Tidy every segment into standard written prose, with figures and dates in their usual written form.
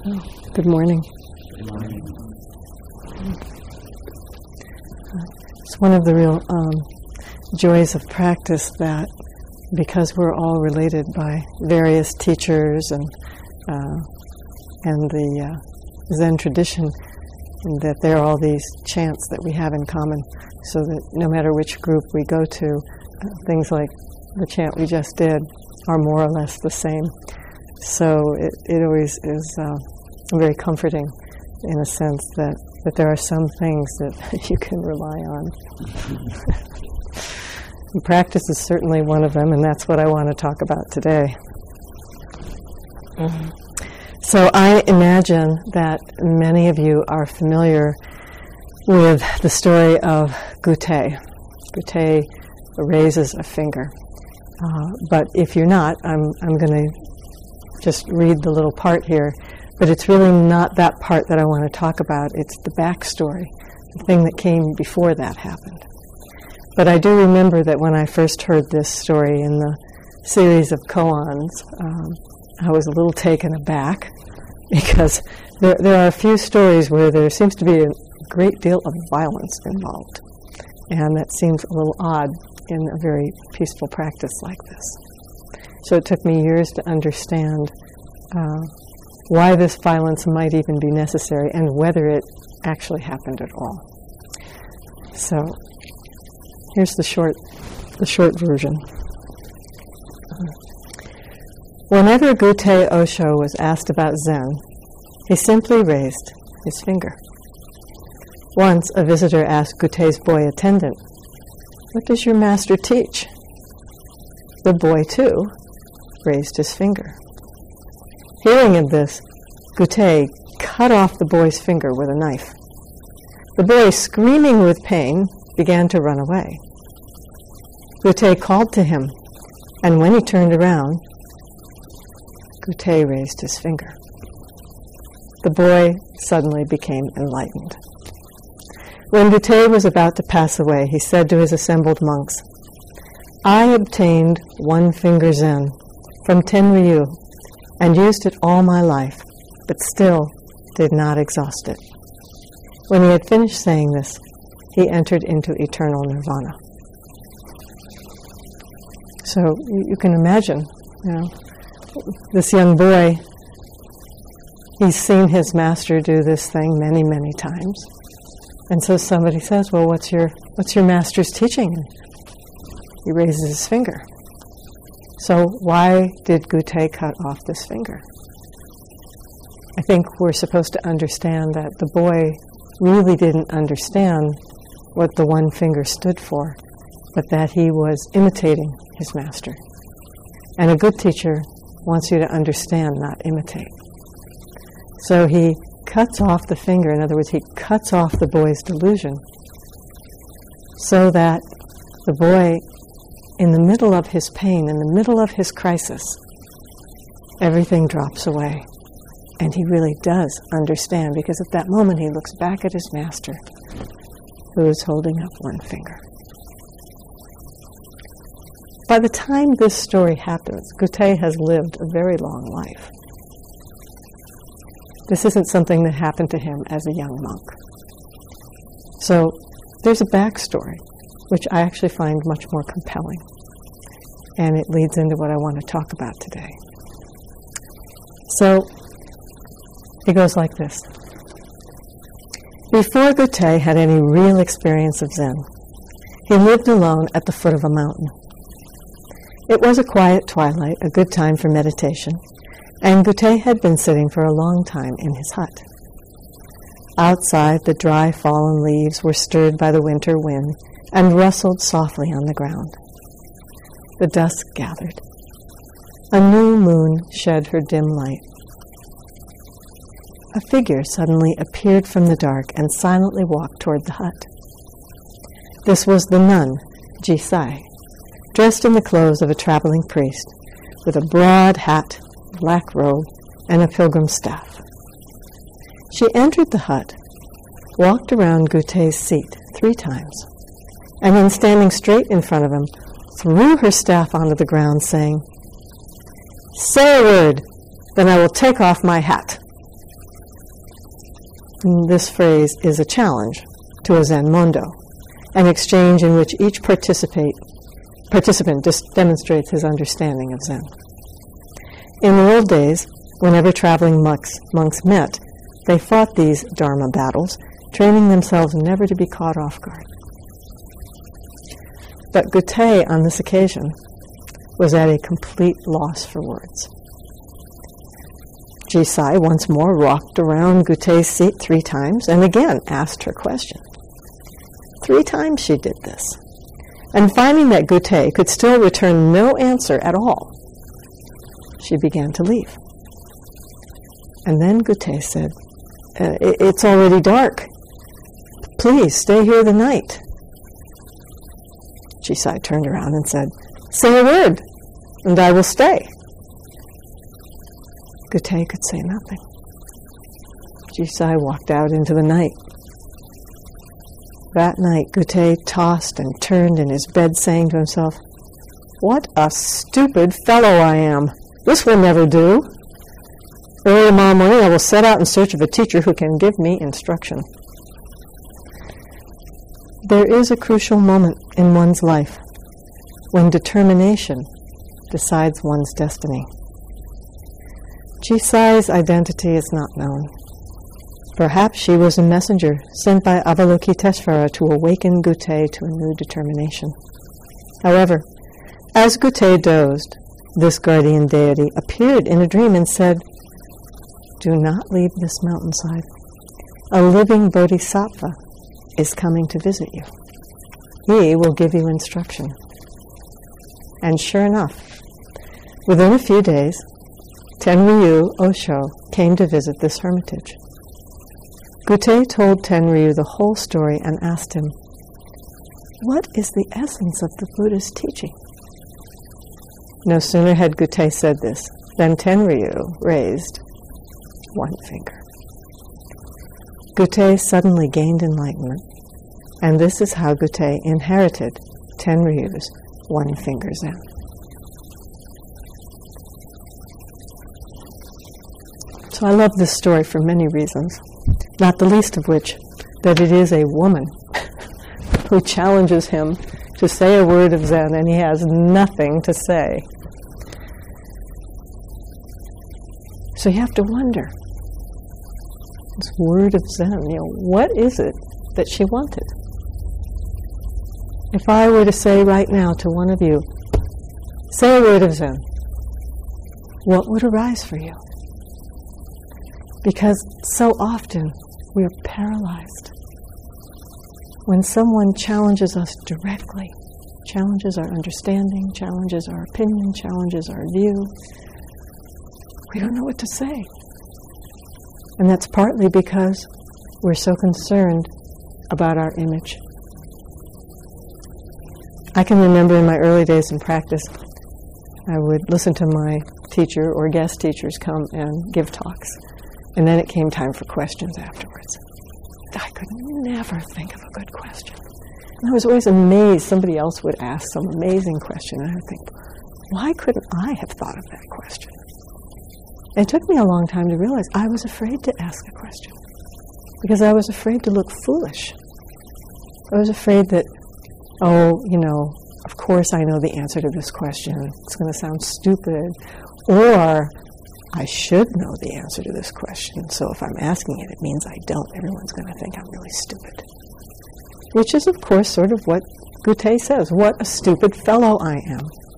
Good morning. Good morning. It's one of the real joys of practice that because we're all related by various teachers and the Zen tradition, that there are all these chants that we have in common, so that no matter which group we go to, things like the chant we just did are more or less the same. So it always is very comforting in a sense that there are some things that you can rely on. And practice is certainly one of them, and that's what I want to talk about today. So I imagine that many of you are familiar with the story of Gutte. Gutte raises a finger. But if you're not, I'm going to just read the little part here. But it's really not that part that I want to talk about. It's the backstory, the thing that came before that happened. But I do remember that when I first heard this story in the series of koans, I was a little taken aback because there are a few stories where there seems to be a great deal of violence involved. And that seems a little odd in a very peaceful practice like this. So it took me years to understand why this violence might even be necessary and whether it actually happened at all. So here's the short version. Whenever Gutte Osho was asked about Zen, he simply raised his finger. Once a visitor asked Gutte's boy attendant, "What does your master teach?" The boy, too, raised his finger. Hearing of this, Gutte cut off the boy's finger with a knife. The boy, screaming with pain, began to run away. Gutte called to him, and when he turned around, Gutte raised his finger. The boy suddenly became enlightened. When Gutte was about to pass away, he said to his assembled monks, "I obtained one finger Zen from Tenryu and used it all my life, but still did not exhaust it." When he had finished saying this, he entered into eternal nirvana. So you can imagine, this young boy, he's seen his master do this thing many, many times. And so somebody says, "Well, what's your master's teaching?" He raises his finger. So why did Gutte cut off this finger? I think we're supposed to understand that the boy really didn't understand what the one finger stood for, but that he was imitating his master. And a good teacher wants you to understand, not imitate. So he cuts off the finger. In other words, he cuts off the boy's delusion so that the boy, in the middle of his pain, in the middle of his crisis, everything drops away. And he really does understand, because at that moment he looks back at his master, who is holding up one finger. By the time this story happens, Gutte has lived a very long life. This isn't something that happened to him as a young monk. So there's a backstory, which I actually find much more compelling. And it leads into what I want to talk about today. So it goes like this. Before Gutte had any real experience of Zen, he lived alone at the foot of a mountain. It was a quiet twilight, a good time for meditation, and Gutte had been sitting for a long time in his hut. Outside, the dry fallen leaves were stirred by the winter wind and rustled softly on the ground. The dusk gathered. A new moon shed her dim light. A figure suddenly appeared from the dark and silently walked toward the hut. This was the nun, Jisai, dressed in the clothes of a traveling priest, with a broad hat, black robe, and a pilgrim's staff. She entered the hut, walked around Gutte's seat 3 times, and then standing straight in front of him, threw her staff onto the ground, saying, "Say a word, then I will take off my hat." This phrase is a challenge to a Zen mondo, an exchange in which each participant demonstrates his understanding of Zen. In the old days, whenever traveling monks met, they fought these Dharma battles, training themselves never to be caught off guard. But Gutai, on this occasion, was at a complete loss for words. Jisai once more rocked around Gutai's seat 3 times and again asked her question. 3 times she did this. And finding that Gutai could still return no answer at all, she began to leave. And then Gutai said, "It's already dark. Please stay here the night." Jisai turned around and said, "Say a word, and I will stay." Gutai could say nothing. Jisai walked out into the night. That night, Gutai tossed and turned in his bed, saying to himself, "What a stupid fellow I am! This will never do. Early tomorrow morning I will set out in search of a teacher who can give me instruction." There is a crucial moment in one's life when determination decides one's destiny. Jisai's identity is not known. Perhaps she was a messenger sent by Avalokiteshvara to awaken Gutai to a new determination. However, as Gutai dozed, this guardian deity appeared in a dream and said, "Do not leave this mountainside. A living bodhisattva is coming to visit you. He will give you instruction." And sure enough, within a few days, Tenryu Osho came to visit this hermitage. Gutai told Tenryu the whole story and asked him, "What is the essence of the Buddha's teaching?" No sooner had Gutai said this than Tenryu raised 1 finger. Gutai suddenly gained enlightenment, and this is how Gutai inherited Tenryu's 1 finger Zen. So I love this story for many reasons, not the least of which that it is a woman who challenges him to say a word of Zen, and he has nothing to say. So you have to wonder, this word of Zen, what is it that she wanted? If I were to say right now to one of you, say a word of Zen, what would arise for you? Because so often we are paralyzed. When someone challenges us directly, challenges our understanding, challenges our opinion, challenges our view, we don't know what to say. And that's partly because we're so concerned about our image. I can remember in my early days in practice, I would listen to my teacher or guest teachers come and give talks. And then it came time for questions afterwards. I could never think of a good question. And I was always amazed somebody else would ask some amazing question. And I would think, why couldn't I have thought of that question? And it took me a long time to realize I was afraid to ask a question. Because I was afraid to look foolish. I was afraid that, of course I know the answer to this question. It's going to sound stupid. Or I should know the answer to this question, so if I'm asking it, it means I don't. Everyone's going to think I'm really stupid. Which is, of course, sort of what Gutai says, what a stupid fellow I am.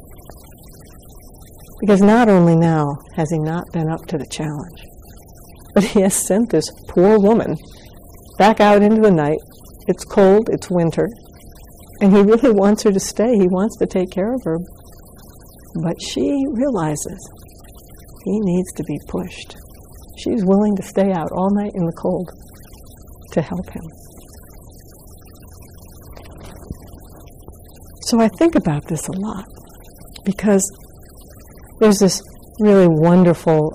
Because not only now has he not been up to the challenge, but he has sent this poor woman back out into the night. It's cold, it's winter, and he really wants her to stay. He wants to take care of her. But she realizes he needs to be pushed. She's willing to stay out all night in the cold to help him. So I think about this a lot because there's this really wonderful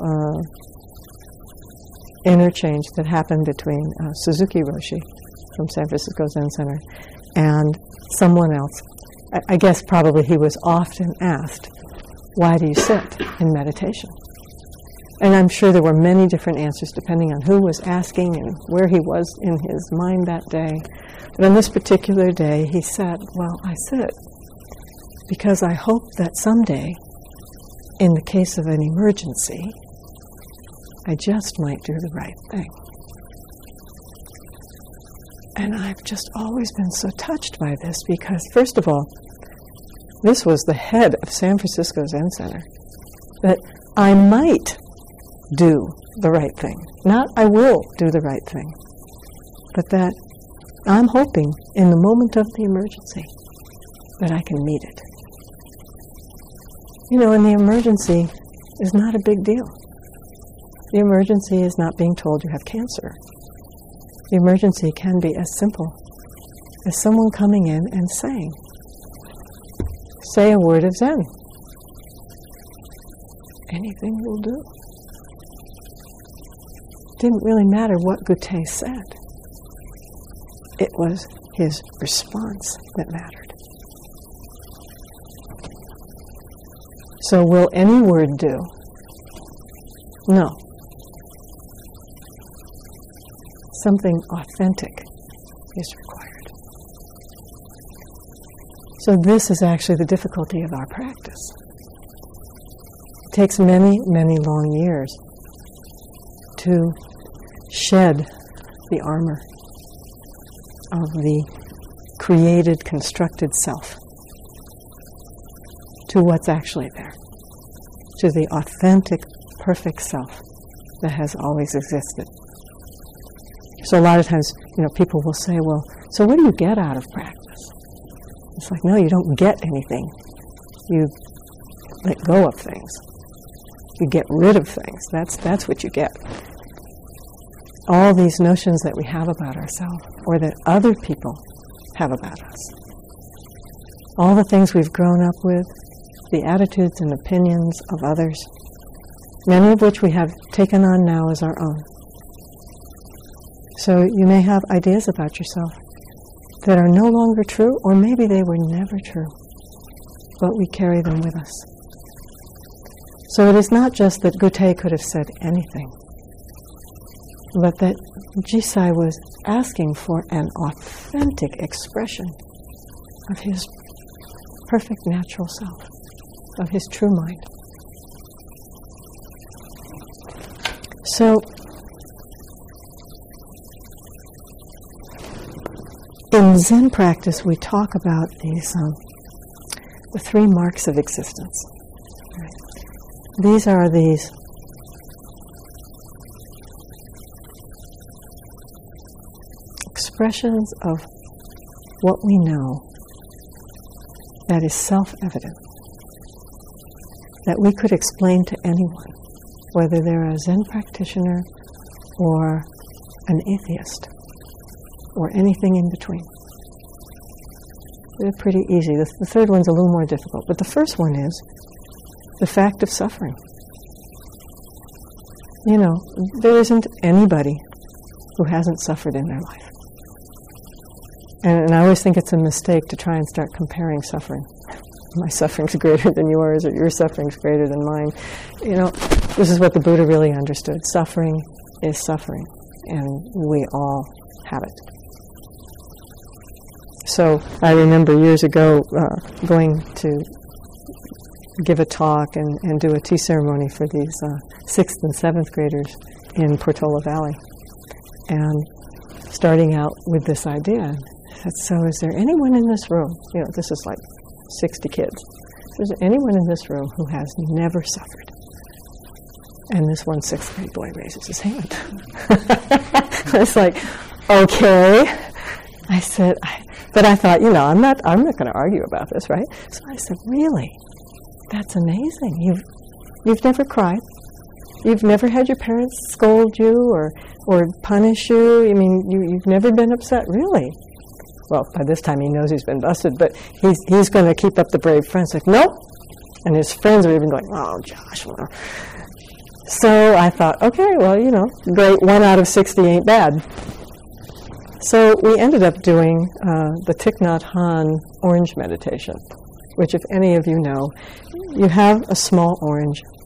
interchange that happened between Suzuki Roshi from San Francisco Zen Center and someone else. I guess probably he was often asked, "Why do you sit in meditation?" And I'm sure there were many different answers depending on who was asking and where he was in his mind that day. But on this particular day, he said, well, I sit because I hope that someday, in the case of an emergency, I just might do the right thing. And I've just always been so touched by this because, first of all, this was the head of San Francisco Zen Center, that I might do the right thing. Not I will do the right thing, but that I'm hoping in the moment of the emergency that I can meet it. You know, and the emergency is not a big deal. The emergency is not being told you have cancer. The emergency can be as simple as someone coming in and saying, say a word of Zen. Anything will do. It didn't really matter what Gute said. It was his response that mattered. So will any word do? No. Something authentic is required. So this is actually the difficulty of our practice. It takes many, many long years to shed the armor of the created, constructed self to what's actually there, to the authentic, perfect self that has always existed. So a lot of times, people will say, well, so what do you get out of practice? It's like, no, you don't get anything. You let go of things. You get rid of things. That's what you get. All these notions that we have about ourselves, or that other people have about us. All the things we've grown up with, the attitudes and opinions of others, many of which we have taken on now as our own. So you may have ideas about yourself that are no longer true, or maybe they were never true, but we carry them with us. So it is not just that Gute could have said anything, but that Jisai was asking for an authentic expression of his perfect natural self, of his true mind. So, in Zen practice, we talk about these the three marks of existence. These are these expressions of what we know that is self-evident, that we could explain to anyone, whether they're a Zen practitioner or an atheist or anything in between. They're pretty easy. The third one's a little more difficult, but the first one is the fact of suffering. There isn't anybody who hasn't suffered in their life. And I always think it's a mistake to try and start comparing suffering. My suffering's greater than yours, or your suffering's greater than mine. This is what the Buddha really understood. Suffering is suffering, and we all have it. So I remember years ago going to give a talk and do a tea ceremony for these 6th and 7th graders in Portola Valley. And starting out with this idea, I said, so is there anyone in this room, this is like 60 kids, is there anyone in this room who has never suffered? And this one 6th grade boy raises his hand. I was like, okay. I said, but I thought, I'm not going to argue about this, right? So I said, really? That's amazing. You've never cried. You've never had your parents scold you or punish you. You've never been upset, really? Well, by this time he knows he's been busted, but he's going to keep up the brave front. Like, nope. And his friends are even going, oh, Josh. So I thought, okay, well, great. 1 out of 60 ain't bad. So we ended up doing the Thich Nhat Hanh orange meditation, which if any of you know, you have a small orange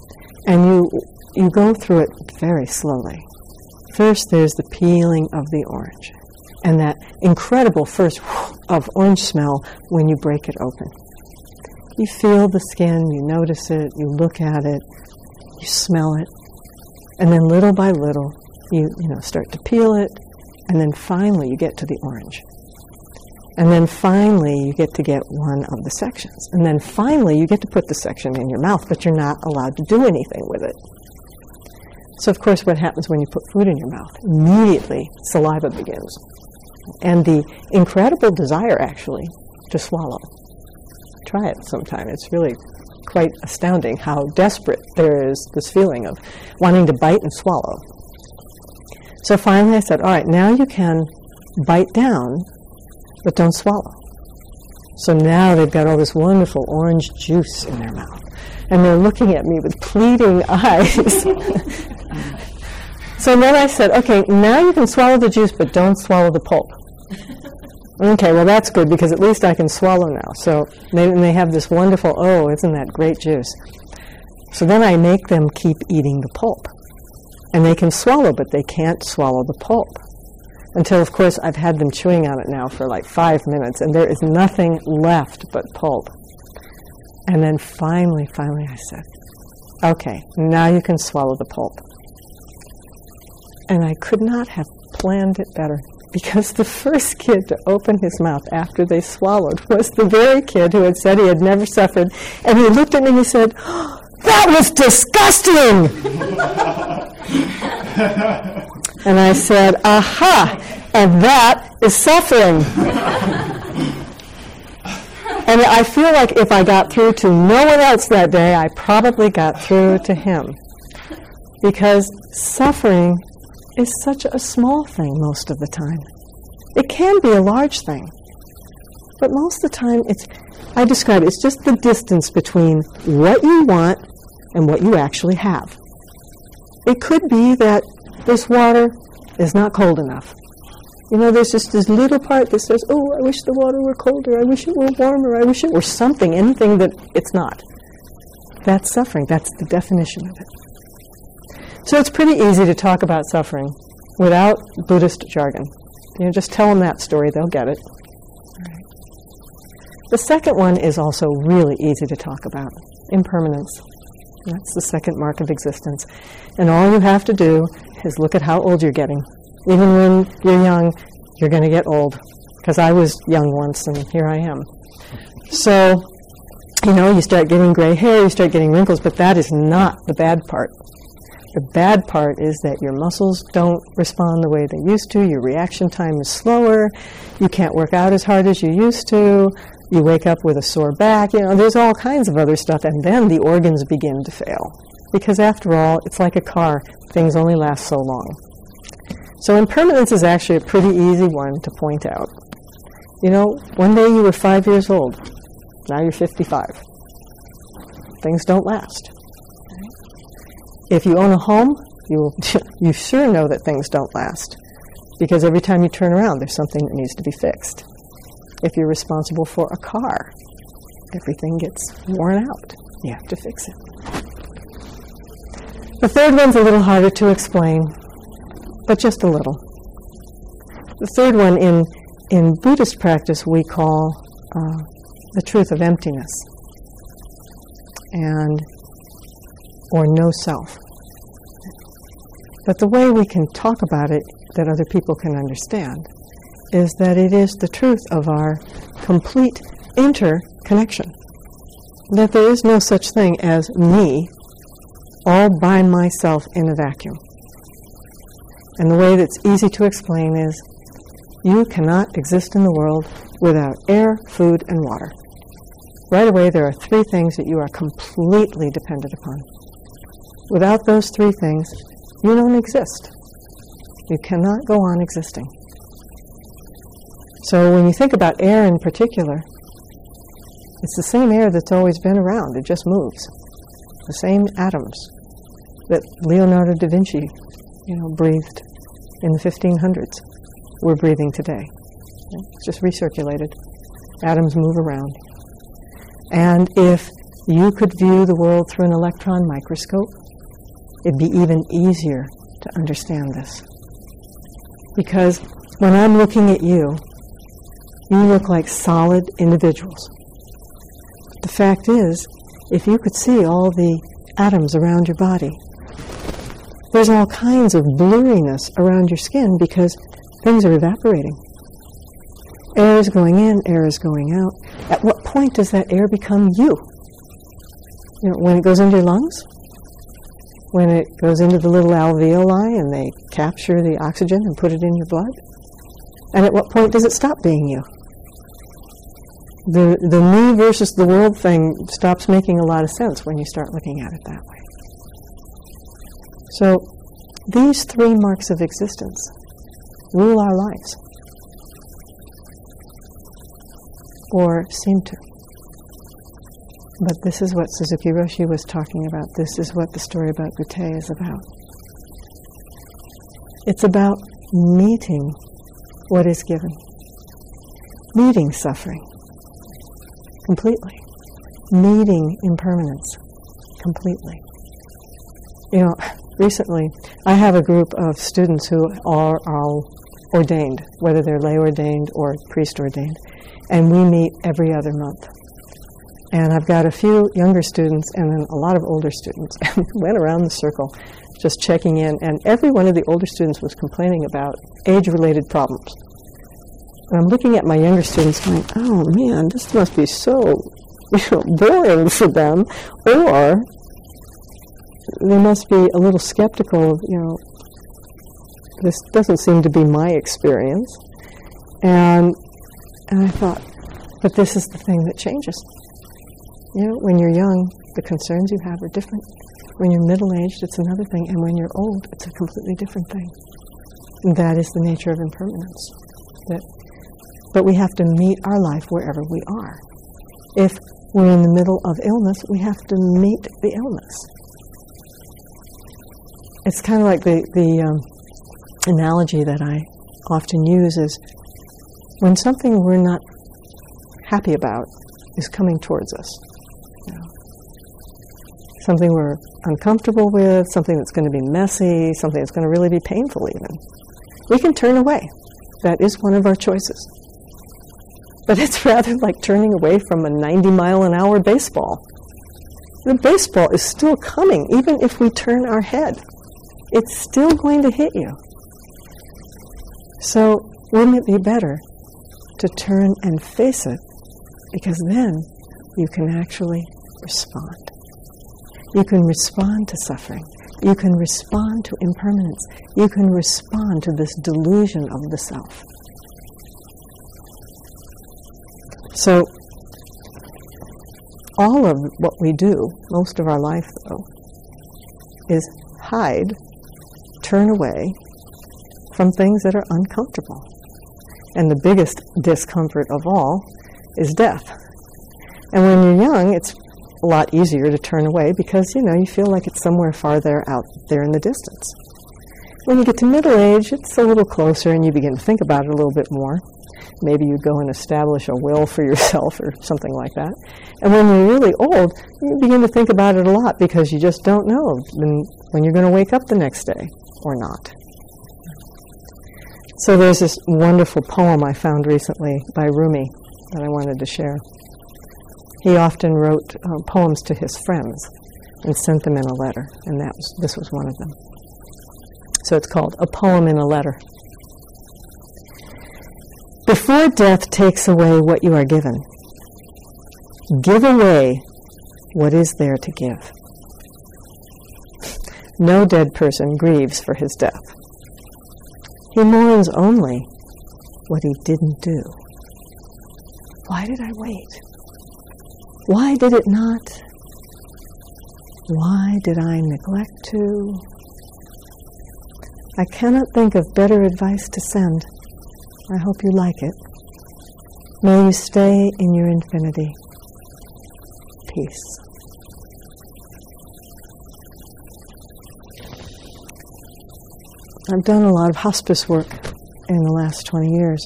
And you go through it very slowly. First, there's the peeling of the orange, and that incredible first of orange smell when you break it open. You feel the skin, you notice it, you look at it, you smell it, and then little by little, you start to peel it, and then finally you get to the orange. And then finally you get one of the sections. And then finally you get to put the section in your mouth, but you're not allowed to do anything with it. So of course what happens when you put food in your mouth? Immediately saliva begins. And the incredible desire actually to swallow. Try it sometime. It's really quite astounding how desperate there is this feeling of wanting to bite and swallow. So finally I said, all right, now you can bite down, but don't swallow. So now they've got all this wonderful orange juice in their mouth. And they're looking at me with pleading eyes. So then I said, okay, now you can swallow the juice, but don't swallow the pulp. Okay, well that's good, because at least I can swallow now. So they have this wonderful, oh, isn't that great juice? So then I make them keep eating the pulp. And they can swallow, but they can't swallow the pulp. Until, of course, I've had them chewing on it now for like 5 minutes, and there is nothing left but pulp. And then finally I said, okay, now you can swallow the pulp. And I could not have planned it better, because the first kid to open his mouth after they swallowed was the very kid who had said he had never suffered. And he looked at me and he said, oh, that was disgusting! And I said, aha, and that is suffering. And I feel like if I got through to no one else that day, I probably got through to him. Because suffering is such a small thing most of the time. It can be a large thing. But most of the time, I describe it's just the distance between what you want and what you actually have. It could be that this water is not cold enough. There's just this little part that says, oh, I wish the water were colder, I wish it were warmer, I wish it were something, anything that it's not. That's suffering. That's the definition of it. So it's pretty easy to talk about suffering without Buddhist jargon. Just tell them that story, they'll get it. Right. The second one is also really easy to talk about, impermanence. That's the second mark of existence. And all you have to do is look at how old you're getting. Even when you're young, you're going to get old. Because I was young once, and here I am. So, you start getting gray hair, you start getting wrinkles, but that is not the bad part. The bad part is that your muscles don't respond the way they used to, your reaction time is slower, you can't work out as hard as you used to, you wake up with a sore back, there's all kinds of other stuff, and then the organs begin to fail. Because after all, it's like a car, things only last so long. So impermanence is actually a pretty easy one to point out. One day you were 5 years old, now you're 55. Things don't last. If you own a home, you sure know that things don't last, because every time you turn around, there's something that needs to be fixed. If you're responsible for a car, everything gets worn out. You have to fix it. The third one's a little harder to explain, but just a little. The third one in Buddhist practice we call the truth of emptiness, or no self. But the way we can talk about it that other people can understand is that it is the truth of our complete interconnection. That there is no such thing as me all by myself in a vacuum. And the way that's easy to explain is you cannot exist in the world without air, food, and water. Right away, there are 3 things that you are completely dependent upon. Without those 3 things, you don't exist. You cannot go on existing. So when you think about air in particular, it's the same air that's always been around. It just moves. The same atoms that Leonardo da Vinci, breathed in the 1500s, we're breathing today. It's just recirculated. Atoms move around. And if you could view the world through an electron microscope, it'd be even easier to understand this. Because when I'm looking at you, you look like solid individuals. The fact is, if you could see all the atoms around your body, there's all kinds of blurriness around your skin because things are evaporating. Air is going in, air is going out. At what point does that air become you? You know, when it goes into your lungs? When it goes into the little alveoli and they capture the oxygen and put it in your blood? And at what point does it stop being you? The me versus the world thing stops making a lot of sense when you start looking at it that way. So these three marks of existence rule our lives, or seem to. But this is what Suzuki Roshi was talking about. This is what the story about Buddha is about. It's about meeting what is given, meeting suffering completely, meeting impermanence completely. You know, recently I have a group of students who are all ordained, whether they're lay ordained or priest ordained, and we meet every other month. And I've got a few younger students and then a lot of older students. And we went around the circle just checking in, and every one of the older students was complaining about age-related problems. And I'm looking at my younger students going, oh man, this must be so boring for them, or they must be a little skeptical of, this doesn't seem to be my experience. And I thought, but this is the thing that changes. When you're young, the concerns you have are different. When you're middle-aged, it's another thing. And when you're old, it's a completely different thing. And that is the nature of impermanence. But we have to meet our life wherever we are. If we're in the middle of illness, we have to meet the illness. It's kind of like the analogy that I often use is when something we're not happy about is coming towards us. Something we're uncomfortable with, something that's going to be messy, something that's going to really be painful even. We can turn away. That is one of our choices. But it's rather like turning away from a 90-mile-an-hour baseball. The baseball is still coming, even if we turn our head. It's still going to hit you. So wouldn't it be better to turn and face it, because then you can actually respond. You can respond to suffering. You can respond to impermanence. You can respond to this delusion of the self. So, all of what we do, most of our life though, is hide, turn away from things that are uncomfortable. And the biggest discomfort of all is death. And when you're young, it's a lot easier to turn away because, you feel like it's somewhere farther out there in the distance. When you get to middle age, it's a little closer and you begin to think about it a little bit more. Maybe you go and establish a will for yourself or something like that. And when you're really old, you begin to think about it a lot because you just don't know when you're going to wake up the next day or not. So there's this wonderful poem I found recently by Rumi that I wanted to share. He often wrote poems to his friends and sent them in a letter, and this was one of them. So it's called A Poem in a Letter. Before death takes away what you are given, give away what is there to give. No dead person grieves for his death. He mourns only what he didn't do. Why did I wait? Why did it not? Why did I neglect to? I cannot think of better advice to send. I hope you like it. May you stay in your infinity. Peace. I've done a lot of hospice work in the last 20 years,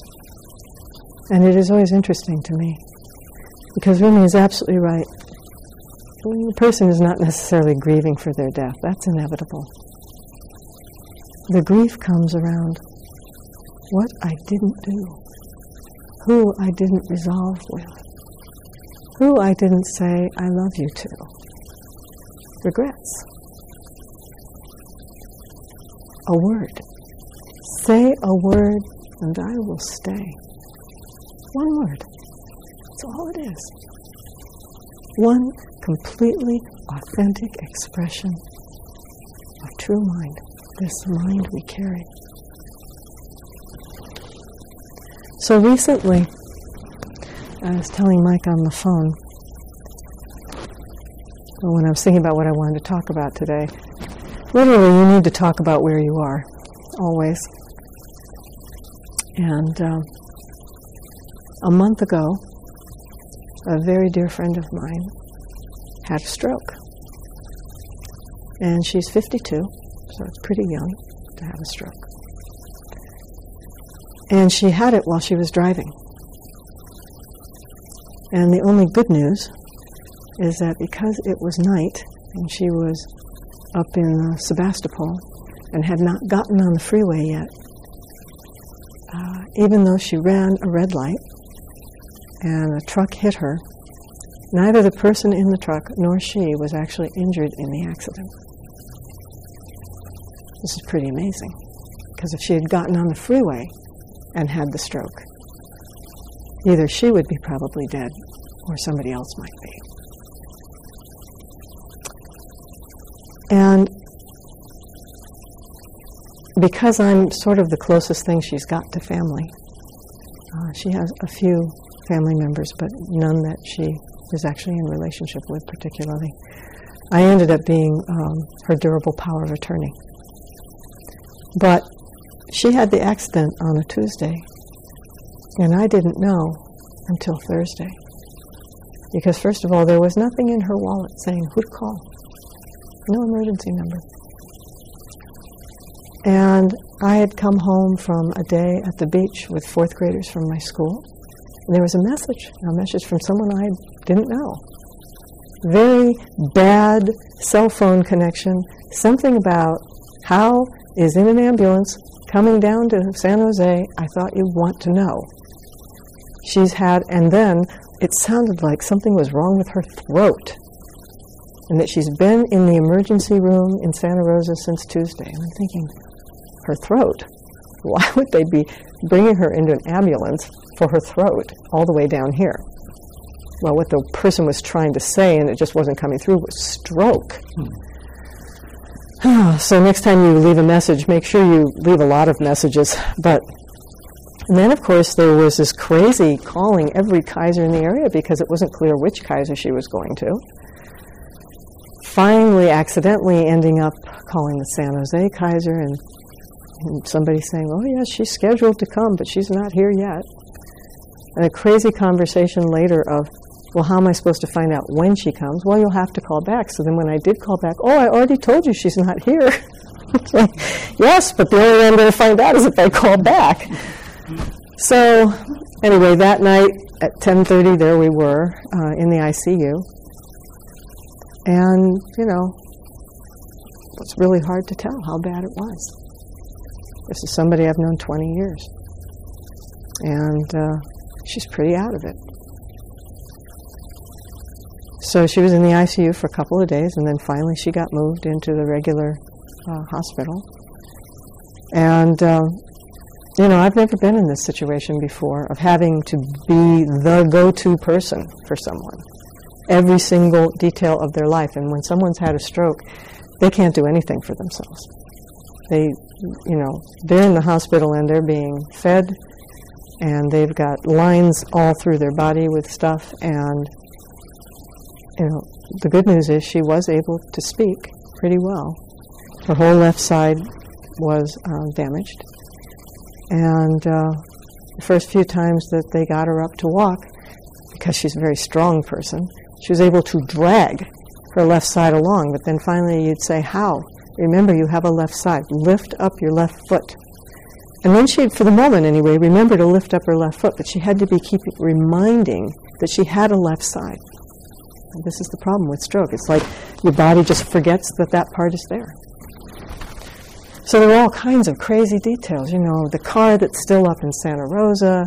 and it is always interesting to me, because Rumi is absolutely right. the person is not necessarily grieving for their death. That's inevitable. The grief comes around what I didn't do, who I didn't resolve with, who I didn't say I love you to. Regrets. A word. Say a word and I will stay. One word. That's all it is. One completely authentic expression of true mind, this mind we carry. So recently, I was telling Mike on the phone, when I was thinking about what I wanted to talk about today, literally you need to talk about where you are, always. And a month ago, a very dear friend of mine had a stroke. And she's 52, so it's pretty young to have a stroke. And she had it while she was driving. And the only good news is that because it was night, and she was up in Sebastopol, and had not gotten on the freeway yet, even though she ran a red light, and a truck hit her, neither the person in the truck nor she was actually injured in the accident. This is pretty amazing, because if she had gotten on the freeway and had the stroke, either she would be probably dead or somebody else might be. And because I'm sort of the closest thing she's got to family, she has a few family members, but none that she is actually in relationship with particularly. I ended up being her durable power of attorney. But she had the accident on a Tuesday, and I didn't know until Thursday. Because first of all, there was nothing in her wallet saying who to call. No emergency number. And I had come home from a day at the beach with 4th graders from my school. And there was a message from someone I didn't know. Very bad cell phone connection. Something about how is in an ambulance coming down to San Jose. I thought you'd want to know. She's had, and then it sounded like something was wrong with her throat. And that she's been in the emergency room in Santa Rosa since Tuesday. And I'm thinking, her throat? Why would they be bringing her into an ambulance for her throat all the way down here? Well, what the person was trying to say, and it just wasn't coming through, was stroke. So next time you leave a message, make sure you leave a lot of messages. And then, of course, there was this crazy calling every Kaiser in the area because it wasn't clear which Kaiser she was going to. Finally, accidentally ending up calling the San Jose Kaiser, and somebody saying, oh yeah, she's scheduled to come, but she's not here yet. And a crazy conversation later of, well, how am I supposed to find out when she comes? Well, you'll have to call back. So then when I did call back, oh, I already told you she's not here. It's like, yes, but the only way I'm going to find out is if I call back. So anyway, that night at 10:30, there we were in the ICU. And, you know, it's really hard to tell how bad it was. This is somebody I've known 20 years. And she's pretty out of it. So she was in the ICU for a couple of days, and then finally she got moved into the regular hospital. And, you know, I've never been in this situation before of having to be the go-to person for someone. Every single detail of their life. And when someone's had a stroke, they can't do anything for themselves. They, you know, they're in the hospital and they're being fed, and they've got lines all through their body with stuff. And, you know, the good news is she was able to speak pretty well. Her whole left side was damaged. And the first few times that they got her up to walk, because she's a very strong person, she was able to drag her left side along. But then finally you'd say, how? Remember, you have a left side. Lift up your left foot. And then she, for the moment anyway, remembered to lift up her left foot, but she had to be reminding that she had a left side. This is the problem with stroke. It's like your body just forgets that that part is there. So there are all kinds of crazy details. You know, the car that's still up in Santa Rosa,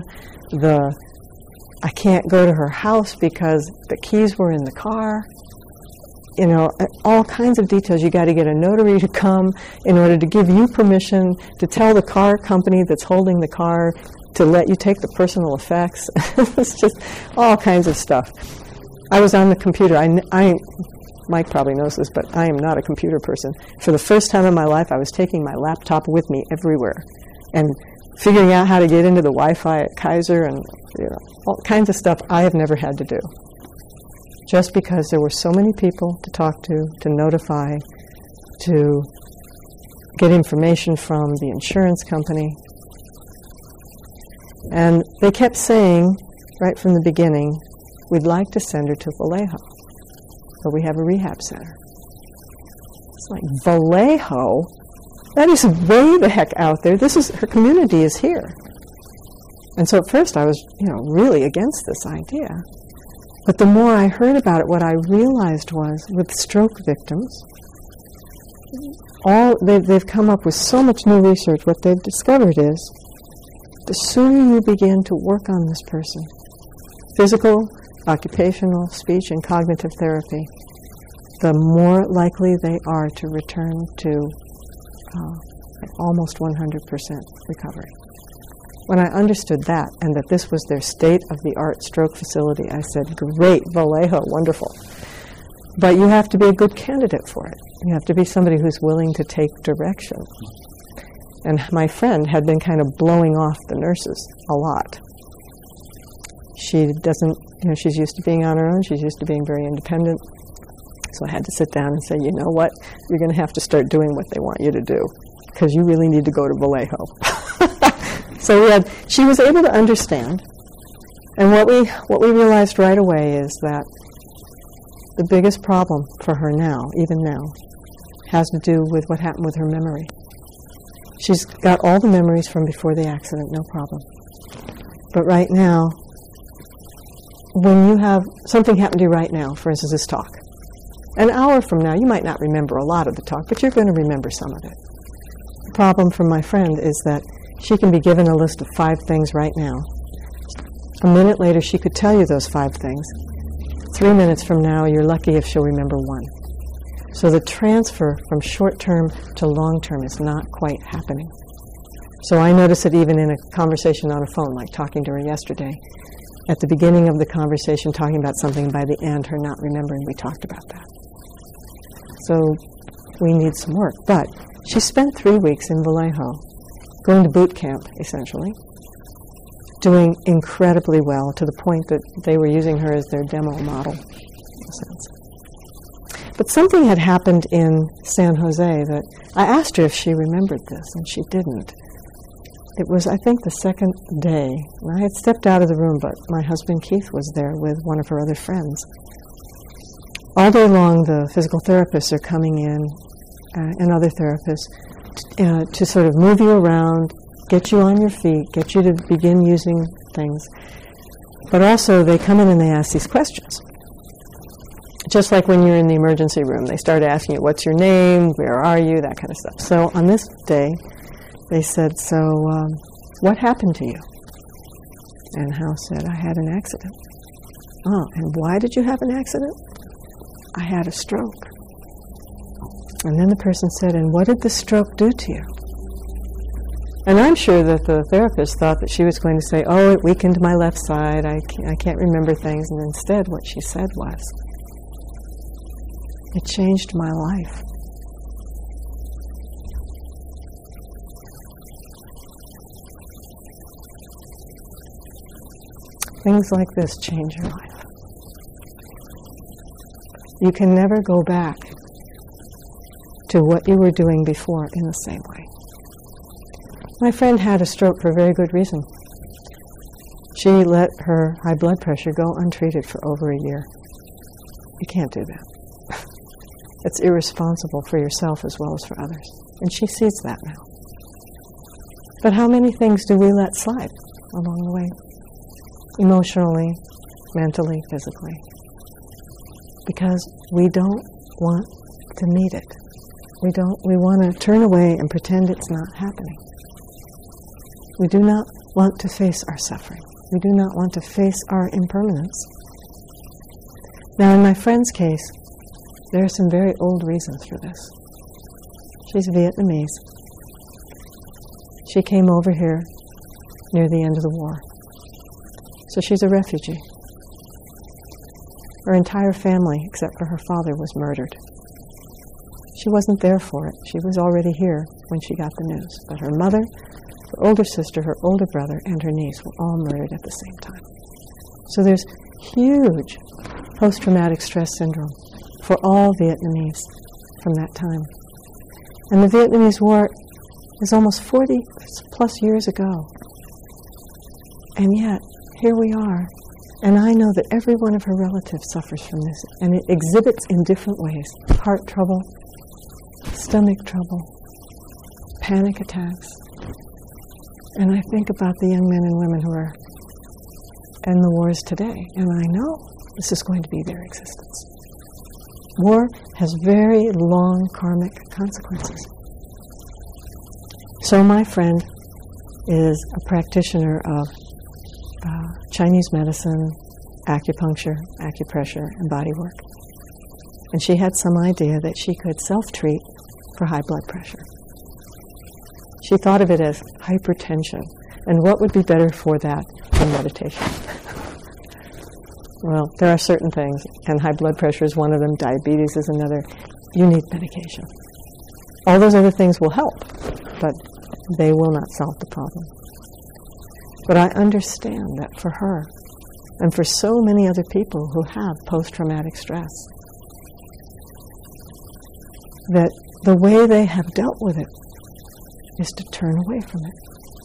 I can't go to her house because the keys were in the car. You know, all kinds of details. You got to get a notary to come in order to give you permission to tell the car company that's holding the car to let you take the personal effects. It's just all kinds of stuff. I was on the computer. Mike probably knows this, but I am not a computer person. For the first time in my life, I was taking my laptop with me everywhere and figuring out how to get into the Wi-Fi at Kaiser and all kinds of stuff I have never had to do. Just because there were so many people to talk to notify, to get information from the insurance company. And they kept saying, right from the beginning, we'd like to send her to Vallejo, but we have a rehab center. It's like, Vallejo? That is way the heck out there. Her community is here. And so at first I was, really against this idea. But the more I heard about it, what I realized was, with stroke victims, they've come up with so much new research. What they've discovered is, the sooner you begin to work on this person, physical, occupational, speech, and cognitive therapy, the more likely they are to return to almost 100% recovery. When I understood that, and that this was their state-of-the-art stroke facility, I said, great, Vallejo, wonderful. But you have to be a good candidate for it. You have to be somebody who's willing to take direction. And my friend had been kind of blowing off the nurses a lot. She doesn't, she's used to being on her own, she's used to being very independent. So I had to sit down and say, you know what, you're going to have to start doing what they want you to do, because you really need to go to Vallejo. So she was able to understand, and what we realized right away is that the biggest problem for her now, even now, has to do with what happened with her memory. She's got all the memories from before the accident, no problem. But right now, when you have something happen to you right now, for instance, this talk, an hour from now, you might not remember a lot of the talk, but you're going to remember some of it. The problem for my friend is that she can be given a list of 5 things right now. A minute later, she could tell you those 5 things. 3 minutes from now, you're lucky if she'll remember 1. So the transfer from short-term to long-term is not quite happening. So I notice it even in a conversation on a phone, like talking to her yesterday. At the beginning of the conversation, talking about something, by the end, her not remembering we talked about that. So we need some work. But she spent 3 weeks in Vallejo, going to boot camp, essentially, doing incredibly well, to the point that they were using her as their demo model, in a sense. But something had happened in San Jose that I asked her if she remembered this, and she didn't. It was, I think, the second day, and I had stepped out of the room, but my husband Keith was there with one of her other friends. All day long, the physical therapists are coming in, and other therapists, to sort of move you around, get you on your feet, get you to begin using things. But also, they come in and they ask these questions. Just like when you're in the emergency room, they start asking you, what's your name, where are you, that kind of stuff. So on this day, they said, so what happened to you? And Hal said, I had an accident. Oh, and why did you have an accident? I had a stroke. And then the person said, and what did the stroke do to you? And I'm sure that the therapist thought that she was going to say, oh, it weakened my left side, I can't remember things. And instead what she said was, it changed my life. Things like this change your life. You can never go back to what you were doing before in the same way. My friend had a stroke for a very good reason. She let her high blood pressure go untreated for over a year. You can't do that. It's irresponsible for yourself as well as for others. And she sees that now. But how many things do we let slide along the way? Emotionally, mentally, physically. because we don't want to meet it. We want to turn away and pretend it's not happening. We do not want to face our suffering. We do not want to face our impermanence. Now, in my friend's case, there are some very old reasons for this. She's Vietnamese. She came over here near the end of the war. So she's a refugee. Her entire family, except for her father, was murdered. She wasn't there for it. She was already here when she got the news. But her mother, her older sister, her older brother, and her niece were all murdered at the same time. So there's huge post-traumatic stress syndrome for all Vietnamese from that time. And the Vietnamese War is almost 40 plus years ago. And yet, here we are. And I know that every one of her relatives suffers from this. And it exhibits in different ways. Heart trouble, stomach trouble, panic attacks. And I think about the young men and women who are in the wars today. And I know this is going to be their existence. War has very long karmic consequences. So my friend is a practitioner of Chinese medicine, acupuncture, acupressure, and body work. And she had some idea that she could self-treat for high blood pressure. She thought of it as hypertension. And what would be better for that than meditation? Well, there are certain things, and high blood pressure is one of them, diabetes is another. You need medication. All those other things will help, but they will not solve the problem. But I understand that for her, and for so many other people who have post-traumatic stress, that the way they have dealt with it is to turn away from it.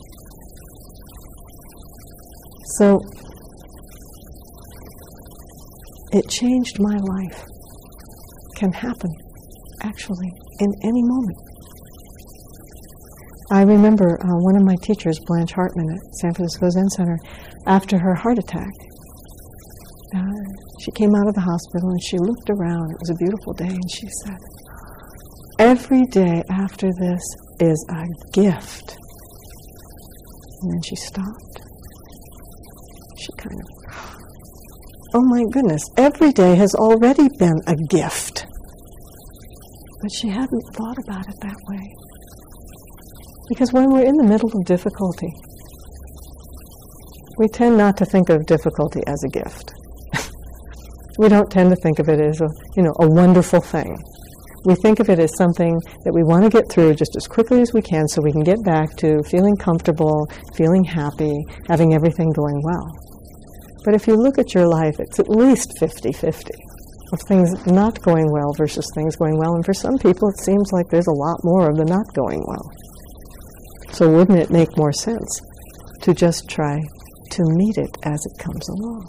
So, it changed my life. Can happen, actually, in any moment. I remember one of my teachers, Blanche Hartman at San Francisco Zen Center, after her heart attack, she came out of the hospital and she looked around. It was a beautiful day, and she said, "Every day after this is a gift." And then she stopped. She kind of, oh my goodness, every day has already been a gift. But she hadn't thought about it that way. Because when we're in the middle of difficulty, we tend not to think of difficulty as a gift. We don't tend to think of it as a wonderful thing. We think of it as something that we want to get through just as quickly as we can so we can get back to feeling comfortable, feeling happy, having everything going well. But if you look at your life, it's at least 50-50 of things not going well versus things going well. And for some people, it seems like there's a lot more of the not going well. So wouldn't it make more sense to just try to meet it as it comes along?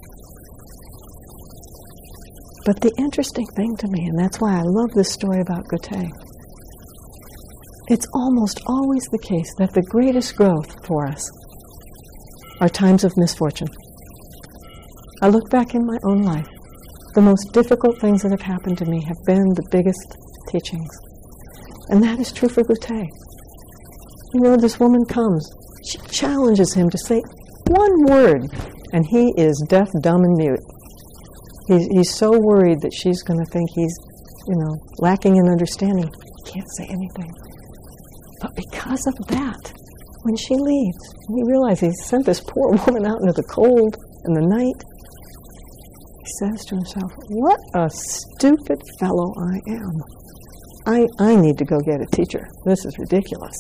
But the interesting thing to me, and that's why I love this story about Goethe, it's almost always the case that the greatest growth for us are times of misfortune. I look back in my own life. The most difficult things that have happened to me have been the biggest teachings. And that is true for Goethe. This woman comes. She challenges him to say one word, and he is deaf, dumb, and mute. He's so worried that she's going to think he's, lacking in understanding. He can't say anything. But because of that, when she leaves, and he realizes he sent this poor woman out into the cold and the night, he says to himself, "What a stupid fellow I am. I need to go get a teacher. This is ridiculous."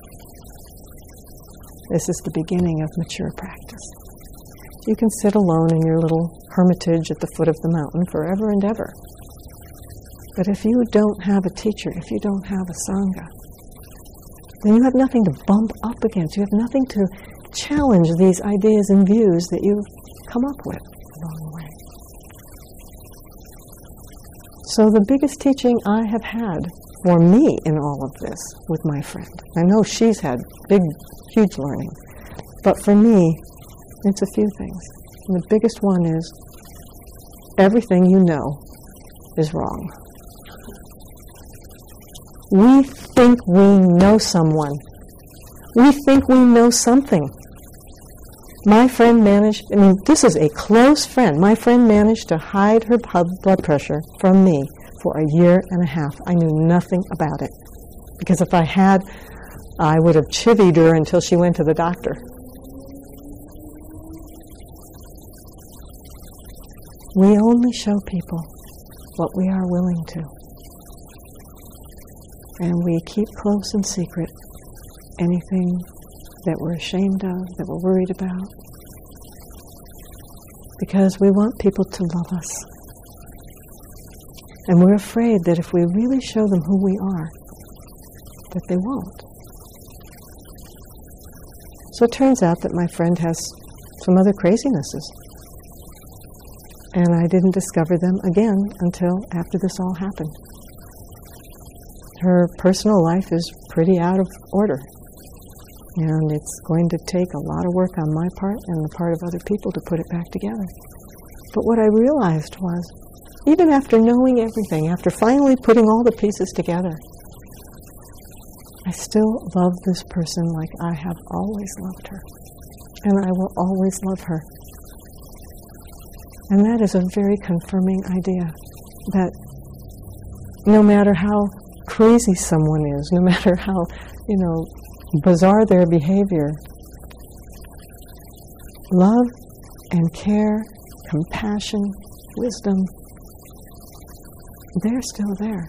This is the beginning of mature practice. You can sit alone in your little hermitage at the foot of the mountain forever and ever. But if you don't have a teacher, if you don't have a Sangha, then you have nothing to bump up against. You have nothing to challenge these ideas and views that you've come up with along the way. So the biggest teaching I have had for me in all of this with my friend, I know she's had huge learning, but for me, it's a few things. And the biggest one is everything you know is wrong. We think we know someone. We think we know something. My friend managed, this is a close friend. My friend managed to hide her blood pressure from me for a year and a half. I knew nothing about it. Because if I had, I would have chivied her until she went to the doctor. We only show people what we are willing to. And we keep close and secret anything that we're ashamed of, that we're worried about. Because we want people to love us. And we're afraid that if we really show them who we are, that they won't. So it turns out that my friend has some other crazinesses. And I didn't discover them again until after this all happened. Her personal life is pretty out of order. And it's going to take a lot of work on my part and the part of other people to put it back together. But what I realized was, even after knowing everything, after finally putting all the pieces together, I still love this person like I have always loved her. And I will always love her. And that is a very confirming idea, that no matter how crazy someone is, no matter how, bizarre their behavior, love and care, compassion, wisdom, they're still there.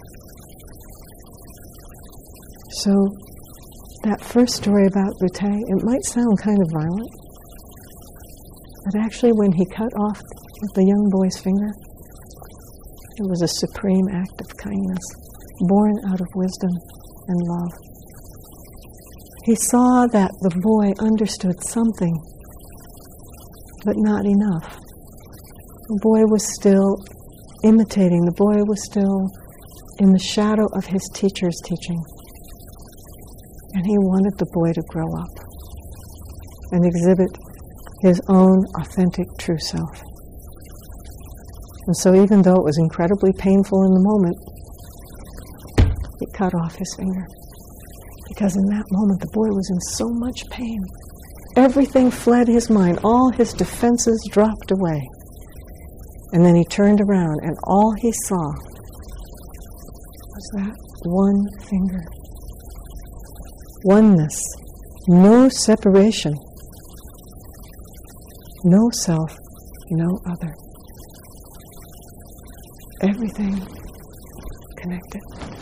So that first story about Buddha, it might sound kind of violent, but actually when he cut off the young boy's finger, it was a supreme act of kindness, born out of wisdom and love. He saw that the boy understood something, but not enough. The boy was still imitating. The boy was still in the shadow of his teacher's teaching. And he wanted the boy to grow up and exhibit his own authentic true self. And so even though it was incredibly painful in the moment, he cut off his finger. Because in that moment, the boy was in so much pain. Everything fled his mind. All his defenses dropped away. And then he turned around, and all he saw was that one finger. Oneness. No separation. No self, no other. Everything connected.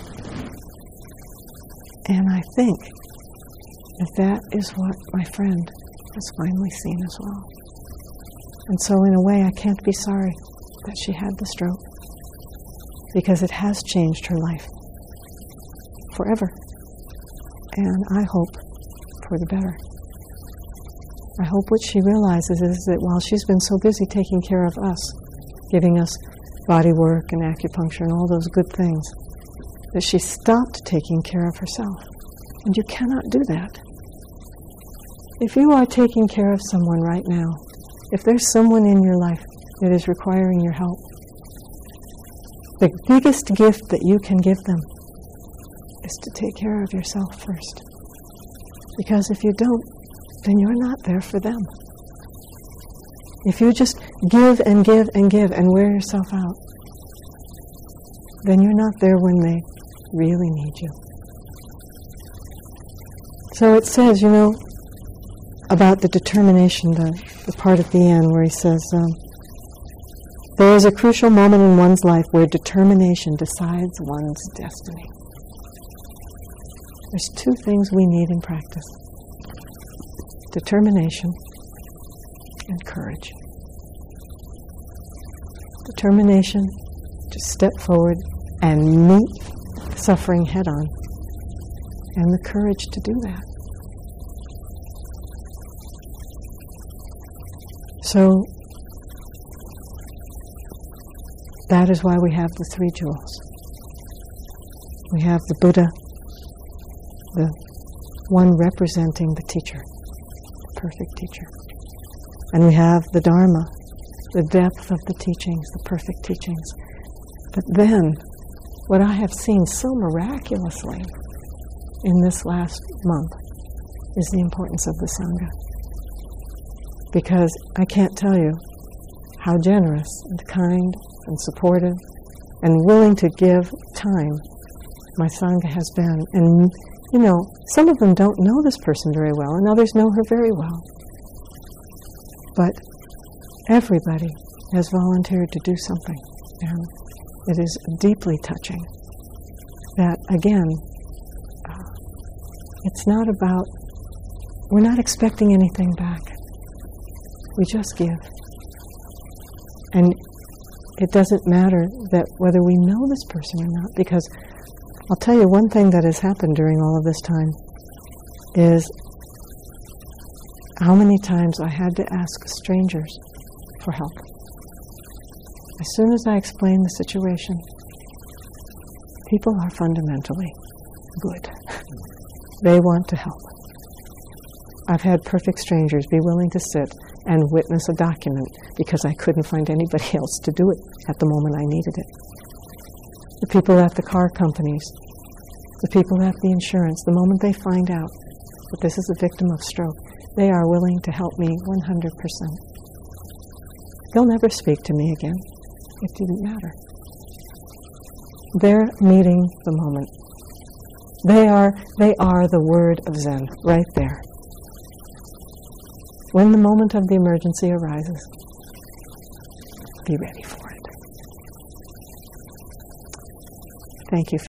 And I think that is what my friend has finally seen as well. And so in a way, I can't be sorry that she had the stroke, because it has changed her life forever. And I hope for the better. I hope what she realizes is that while she's been so busy taking care of us, giving us body work and acupuncture and all those good things, that she stopped taking care of herself. And you cannot do that. If you are taking care of someone right now, if there's someone in your life that is requiring your help, the biggest gift that you can give them is to take care of yourself first. Because if you don't, then you're not there for them. If you just give and give and give and wear yourself out, then you're not there when they really need you. So it says, about the determination, the part at the end where he says, there is a crucial moment in one's life where determination decides one's destiny. There's two things we need in practice: determination and courage. Determination to step forward and meet suffering head on, and the courage to do that. So that is why we have the three jewels. We have the Buddha, the one representing the teacher, the perfect teacher. And we have the Dharma, the depth of the teachings, the perfect teachings. But then, what I have seen so miraculously in this last month is the importance of the Sangha. Because I can't tell you how generous and kind and supportive and willing to give time my Sangha has been. And, you know, some of them don't know this person very well, and others know her very well. But everybody has volunteered to do something, and it is deeply touching that, again, it's not about, we're not expecting anything back. We just give. And it doesn't matter that whether we know this person or not, because I'll tell you one thing that has happened during all of this time is how many times I had to ask strangers for help. As soon as I explain the situation, people are fundamentally good. They want to help. I've had perfect strangers be willing to sit and witness a document because I couldn't find anybody else to do it at the moment I needed it. The people at the car companies, the people at the insurance, the moment they find out that this is a victim of stroke, they are willing to help me 100%. They'll never speak to me again. It didn't matter. They're meeting the moment. They are the word of Zen, right there. When the moment of the emergency arises, be ready for it. Thank you.